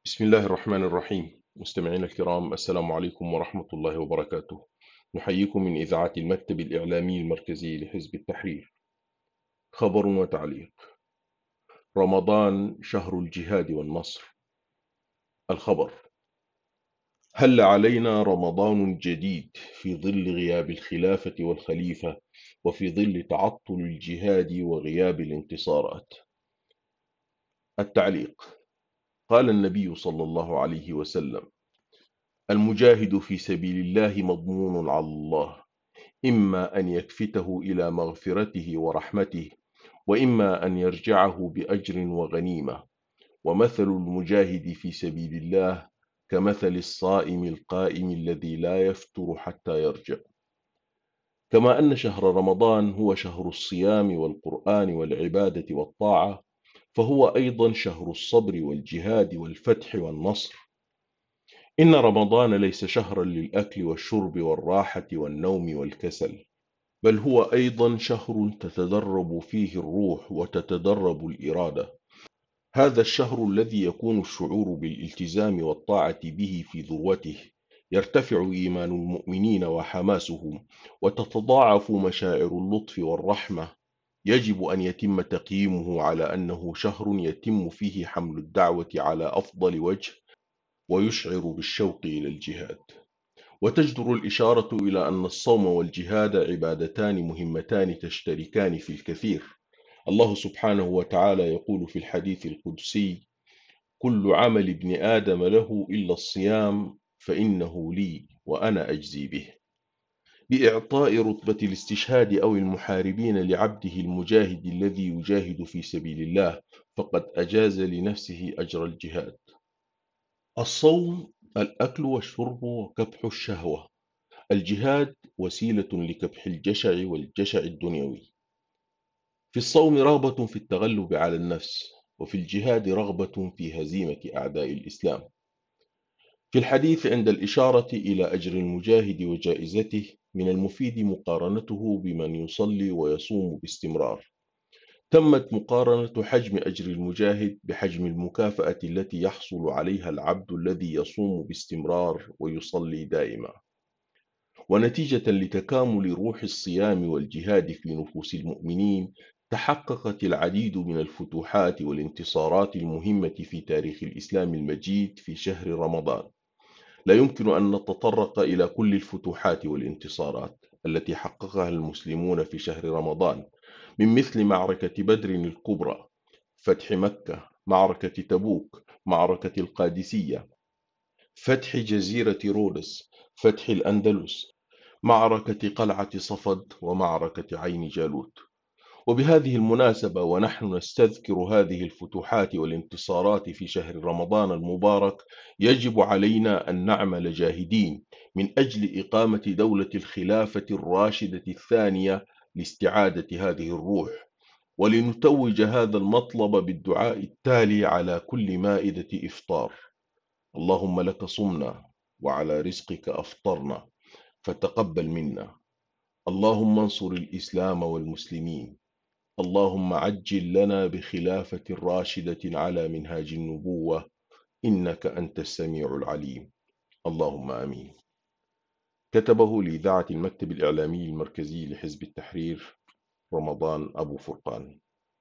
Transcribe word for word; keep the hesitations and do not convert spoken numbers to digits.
بسم الله الرحمن الرحيم. مستمعينا الكرام، السلام عليكم ورحمة الله وبركاته. نحييكم من إذاعة المكتب الإعلامي المركزي لحزب التحرير. خبر وتعليق: رمضان شهر الجهاد والنصر. الخبر: هل علينا رمضان جديد في ظل غياب الخلافة والخليفة، وفي ظل تعطل الجهاد وغياب الانتصارات. التعليق: قال النبي صلى الله عليه وسلم: المجاهد في سبيل الله مضمون على الله، إما أن يكفته إلى مغفرته ورحمته، وإما أن يرجعه بأجر وغنيمة. ومثل المجاهد في سبيل الله كمثل الصائم القائم الذي لا يفتر حتى يرجع. كما أن شهر رمضان هو شهر الصيام والقرآن والعبادة والطاعة، فهو أيضا شهر الصبر والجهاد والفتح والنصر. إن رمضان ليس شهرا للأكل والشرب والراحة والنوم والكسل، بل هو أيضا شهر تتدرب فيه الروح وتتدرب الإرادة. هذا الشهر الذي يكون الشعور بالالتزام والطاعة به في ذروته، يرتفع إيمان المؤمنين وحماسهم، وتتضاعف مشاعر اللطف والرحمة. يجب أن يتم تقييمه على أنه شهر يتم فيه حمل الدعوة على أفضل وجه، ويشعر بالشوق إلى الجهاد. وتجدر الإشارة إلى أن الصوم والجهاد عبادتان مهمتان تشتركان في الكثير. الله سبحانه وتعالى يقول في الحديث القدسي: كل عمل ابن آدم له إلا الصيام فإنه لي وأنا أجزي به. بإعطاء رتبة الاستشهاد أو المحاربين لعبده المجاهد الذي يجاهد في سبيل الله، فقد أجاز لنفسه أجر الجهاد. الصوم الأكل والشرب وكبح الشهوة. الجهاد وسيلة لكبح الجشع والجشع الدنيوي. في الصوم رغبة في التغلب على النفس، وفي الجهاد رغبة في هزيمة أعداء الإسلام. في الحديث عند الإشارة إلى أجر المجاهد وجائزته، من المفيد مقارنته بمن يصلي ويصوم باستمرار. تمت مقارنة حجم أجر المجاهد بحجم المكافأة التي يحصل عليها العبد الذي يصوم باستمرار ويصلي دائما. ونتيجة لتكامل روح الصيام والجهاد في نفوس المؤمنين، تحققت العديد من الفتوحات والانتصارات المهمة في تاريخ الإسلام المجيد في شهر رمضان. لا يمكن أن نتطرق إلى كل الفتوحات والانتصارات التي حققها المسلمون في شهر رمضان، من مثل معركة بدر الكبرى، فتح مكة، معركة تبوك، معركة القادسية، فتح جزيرة رودس، فتح الأندلس، معركة قلعة صفد، ومعركة عين جالوت. وبهذه المناسبة، ونحن نستذكر هذه الفتوحات والانتصارات في شهر رمضان المبارك، يجب علينا أن نعمل جاهدين من أجل إقامة دولة الخلافة الراشدة الثانية لاستعادة هذه الروح، ولنتوج هذا المطلب بالدعاء التالي على كل مائدة إفطار: اللهم لك صمنا وعلى رزقك أفطرنا فتقبل منا. اللهم انصر الإسلام والمسلمين. اللهم عجل لنا بخلافة راشدة على منهاج النبوة، إنك أنت السميع العليم. اللهم آمين. كتبه لإذاعة المكتب الإعلامي المركزي لحزب التحرير رمضان أبو فرقان.